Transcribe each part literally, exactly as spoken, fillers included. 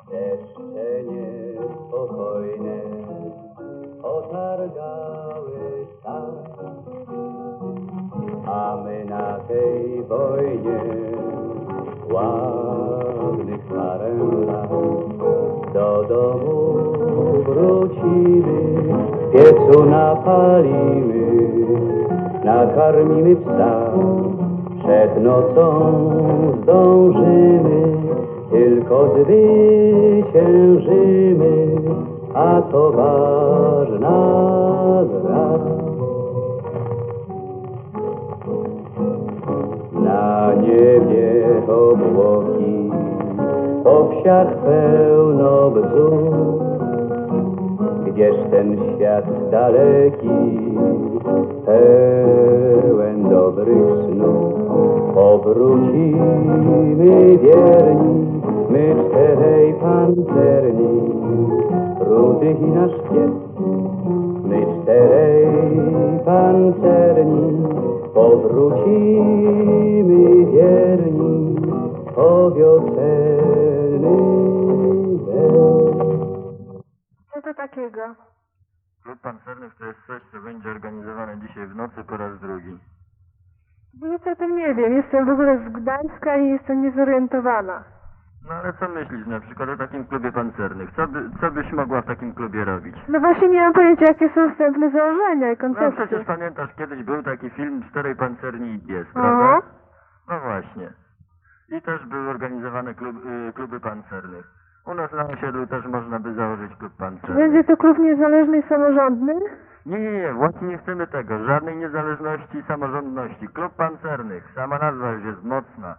Jeszcze niespokojne otargały stan, a my na tej wojnie ładnych parę lat do domu wrócimy, w piecu napalimy, nakarmimy psa, przed nocą zdążymy, tylko zwyciężymy, a to ważna gra. Na niebie obłoki, po wsiach pełno bzów, gdzież ten świat daleki, pełen dobrych snów. Powrócimy wierni, my czterej pancerni, rudych i nasz pies. My czterej pancerni, powrócimy wierni o wiosenny dzień. Co to takiego? Klub Pancernych to jest coś, co będzie organizowane dzisiaj w nocy po raz drugi. Nic o tym nie wiem. Jestem w ogóle z Gdańska i jestem niezorientowana. No ale co myślisz na przykład o takim klubie pancernych? Co, by, co byś mogła w takim klubie robić? No właśnie nie mam pojęcia, jakie są wstępne założenia i No koncepcje. przecież pamiętasz, kiedyś był taki film Czterej Pancerni i Pies, Aha. prawda? No właśnie. I też były organizowane klub, y, kluby pancernych. U nas na osiedlu też można by założyć klub pancerny. Będzie to klub niezależny i samorządny? Nie, nie, nie, właśnie nie chcemy tego. Żadnej niezależności i samorządności. Klub pancernych. Sama nazwa już jest mocna.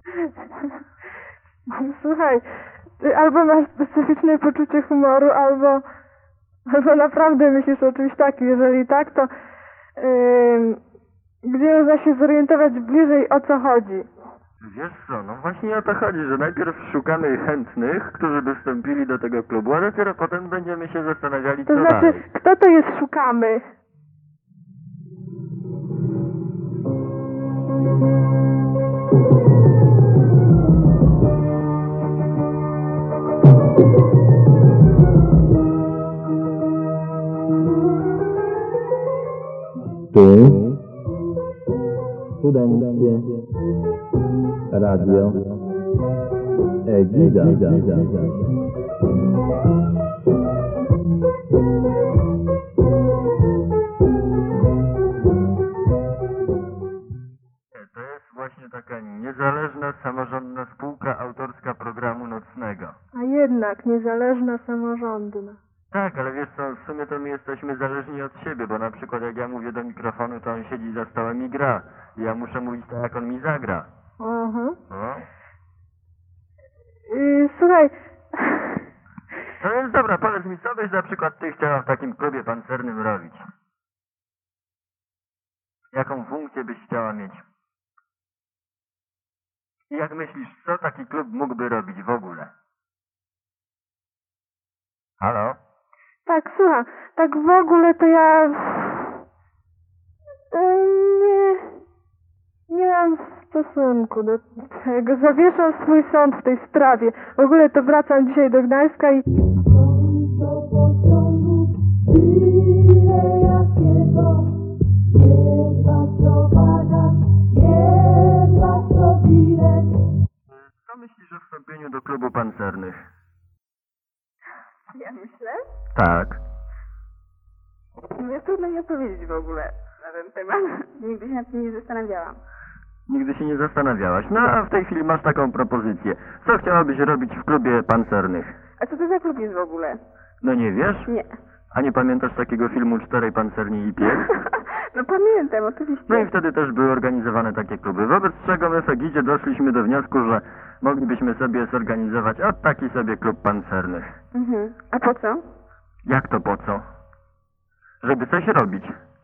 Słuchaj, ty albo masz specyficzne poczucie humoru, albo, albo naprawdę myślisz o czymś takim. Jeżeli tak, to yy, gdzie można się zorientować bliżej, o co chodzi? Wiesz co, no właśnie o to chodzi, że najpierw szukamy chętnych, którzy by wstąpili do tego klubu, a dopiero potem będziemy się zastanawiali, To co znaczy, dalej. kto to jest szukamy? Tu Studenckie Radio Egida. To jest właśnie taka niezależna, samorządna spółka autorska programu nocnego. A jednak niezależna, samorządna. Tak, ale wiesz co, w sumie to my jesteśmy zależni od siebie, bo na przykład jak ja mówię do mikrofonu, to on siedzi za stołem i gra. I ja muszę mówić tak, jak on mi zagra. Aha. No. Yy, słuchaj, No więc dobra, powiedz mi, co byś na przykład ty chciała w takim klubie pancernym robić? Jaką funkcję byś chciała mieć? I jak myślisz, co taki klub mógłby robić w ogóle? Halo? tak, słucham, tak w ogóle to ja yy, nie, nie mam stosunku do tego. Zawieszam swój sąd w tej sprawie. W ogóle to wracam dzisiaj do Gdańska i... Co myślisz o wstąpieniu do klubu pancernych? Ja myślę? Tak. No jest trudno mi odpowiedzieć w ogóle na ten temat. Nigdy się nad tym nie zastanawiałam. Nigdy się nie zastanawiałaś. No a w tej chwili masz taką propozycję. Co chciałabyś robić w klubie pancernych? A co to za klub jest w ogóle? No nie wiesz? Nie. A nie pamiętasz takiego filmu Czterej Pancerni i Pies? No pamiętam, oczywiście. No i wtedy też były organizowane takie kluby. Wobec czego my w Egidzie doszliśmy do wniosku, że moglibyśmy sobie zorganizować o taki sobie klub pancernych. Mhm. A po co? Jak to po co? Żeby coś robić.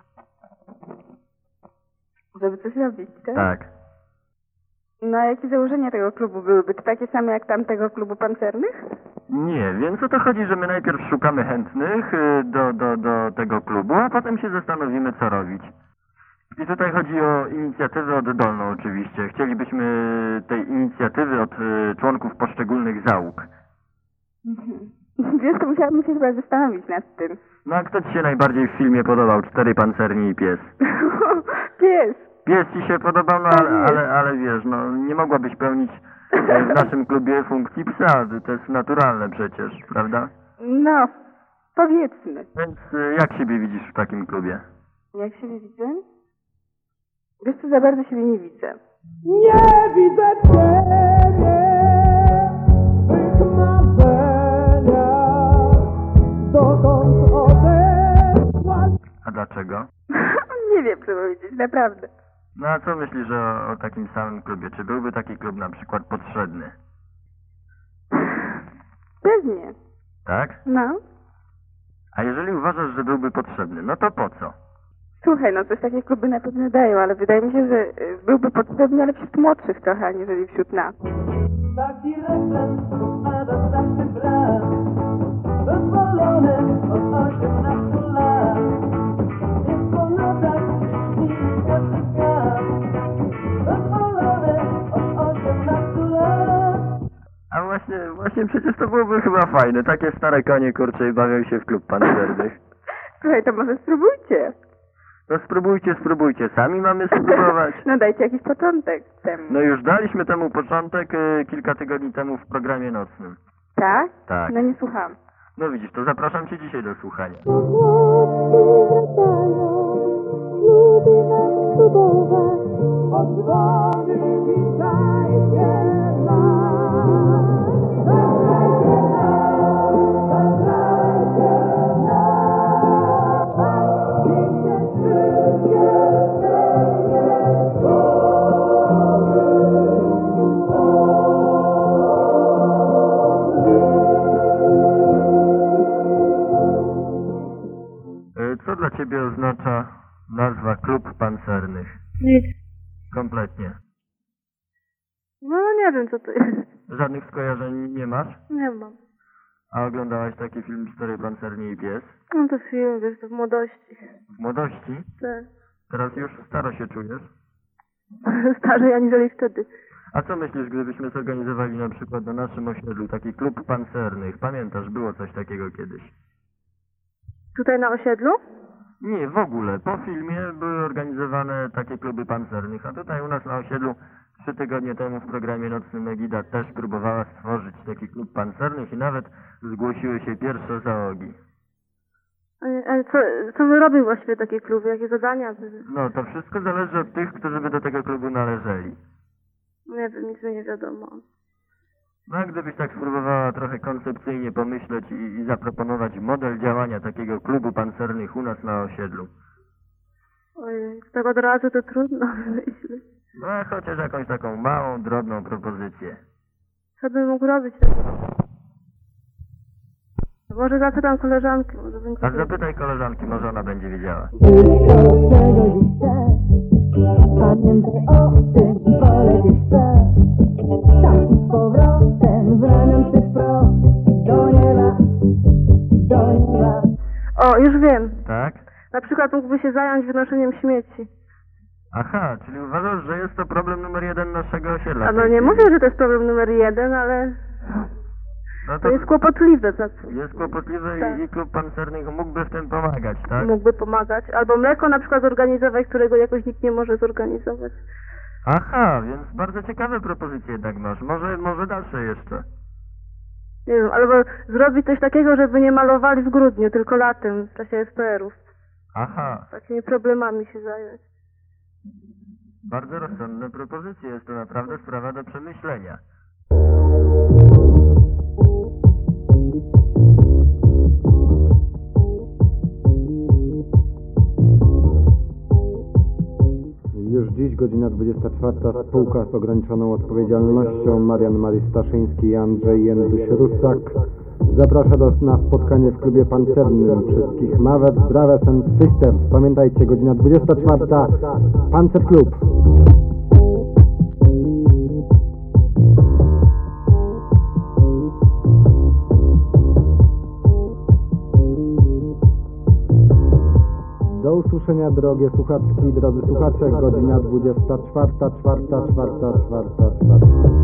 Żeby coś robić, tak? Tak. No a jakie założenia tego klubu byłyby? To takie same jak tamtego klubu pancernych? Nie, więc o to chodzi, że my najpierw szukamy chętnych y, do, do, do tego klubu, a potem się zastanowimy, co robić. I tutaj chodzi o inicjatywę oddolną oczywiście. Chcielibyśmy tej inicjatywy od y, członków poszczególnych załóg. Mhm. Wiesz, to musiałabym się chyba zastanowić nad tym. No a kto ci się najbardziej w filmie podobał? Cztery pancerni i pies. Pies. Pies ci się podobał, no ale, ale, ale wiesz, no nie mogłabyś pełnić e, w naszym klubie funkcji psa. To jest naturalne przecież, prawda? No, powiedzmy. Więc e, jak siebie widzisz w takim klubie? Jak siebie widzę? Wiesz co, za bardzo siebie nie widzę. Nie widzę ciebie w tych marzeniach, dokąd odeszłaś. A dlaczego? Nie wiem, co powiedzieć, naprawdę. No a co myślisz o, o takim samym klubie? Czy byłby taki klub na przykład potrzebny? Pewnie. Tak? No. A jeżeli uważasz, że byłby potrzebny, no to po co? Słuchaj, no coś takie kluby na pewno dają, ale wydaje mi się, że y, byłby potrzebny, ale wśród młodszych trochę, aniżeli wśród nas. Taki refren spada zawsze brak, dozwolone od osiemnastu lat. Jest po nocach śnić każdy skarb, dozwolone od osiemnastu lat. A właśnie, właśnie przecież to byłoby chyba fajne. Takie stare konie, kurcze, i bawią się w klub pancernych. Słuchaj, to może spróbujcie. No spróbujcie, spróbujcie. Sami mamy spróbować. No dajcie jakiś początek temu. No już daliśmy temu początek y, kilka tygodni temu w programie nocnym. Tak? Tak. No nie słucham. No widzisz, to zapraszam cię dzisiaj do słuchania. Odzwony witajcie nas, zagrajcie nam, zagrajcie nam, bawcie wszystkie pełne Y, Co dla ciebie oznacza nazwa Klub Pancernych? Nic. Kompletnie. No nie wiem, co to jest. Żadnych skojarzeń nie masz? Nie mam. A oglądałaś taki film Cztery pancerni i pies? No to film, wiesz, to w młodości. W młodości? Tak. Teraz już staro się czujesz? Starzej aniżeli wtedy. A co myślisz, gdybyśmy zorganizowali na przykład na naszym osiedlu taki klub pancernych? Pamiętasz, było coś takiego kiedyś? Tutaj na osiedlu? Nie, w ogóle. Po filmie były organizowane takie kluby pancernych, a tutaj u nas na osiedlu trzy tygodnie temu w programie nocnym Egida też próbowała stworzyć taki klub pancernych i nawet zgłosiły się pierwsze załogi. A, a co, co wy robią właściwie takie kluby? Jakie zadania? No, to wszystko zależy od tych, którzy by do tego klubu należeli. Nie wiem, nic mi nie wiadomo. No, a gdybyś tak spróbowała trochę koncepcyjnie pomyśleć i, i zaproponować model działania takiego klubu pancernych u nas na osiedlu. Ojej, tak od razu to trudno myśleć. No, a chociaż jakąś taką małą, drobną propozycję. Co bym mógł robić? Może zapytam koleżanki, może będzie... A zapytaj koleżanki, może ona będzie wiedziała. Wszystko, czego dziś chcę, pamiętaj o tym i polecieć chcę. Tak i z powrotem, z ramion tych wprost, do nieba, do nieba. O, już wiem. Tak? Na przykład mógłby się zająć wynoszeniem śmieci. Aha, czyli uważasz, że jest to problem numer jeden naszego osiedla? A no nie mówię, że to jest problem numer jeden, ale No to jest kłopotliwe. Tak? Jest kłopotliwe Tak. i, i klub pancernych mógłby w tym pomagać, tak? Mógłby pomagać. Albo mleko na przykład zorganizować, którego jakoś nikt nie może zorganizować. Aha, więc bardzo ciekawe propozycje jednak masz. Może, może dalsze jeszcze. Nie wiem, albo zrobić coś takiego, żeby nie malowali w grudniu, tylko latem, w czasie es pe erów. Aha, Takimi problemami się zająć. bardzo rozsądne propozycje. Jest to naprawdę sprawa do przemyślenia. Już dziś godzina dwudziesta czwarta, spółka z ograniczoną odpowiedzialnością Marian Marii Staszyński i Andrzej Jędruś-Rusak zaprasza do, na spotkanie w klubie pancernym wszystkich Mawet, Brothers and Sisters. Pamiętajcie, godzina dwudziesta czwarta, Pancer Klub. Do usłyszenia, drogie słuchaczki, drodzy słuchacze, godzina dwudziesta czwarta, czwarta, czwarta, czwarta, czwarta.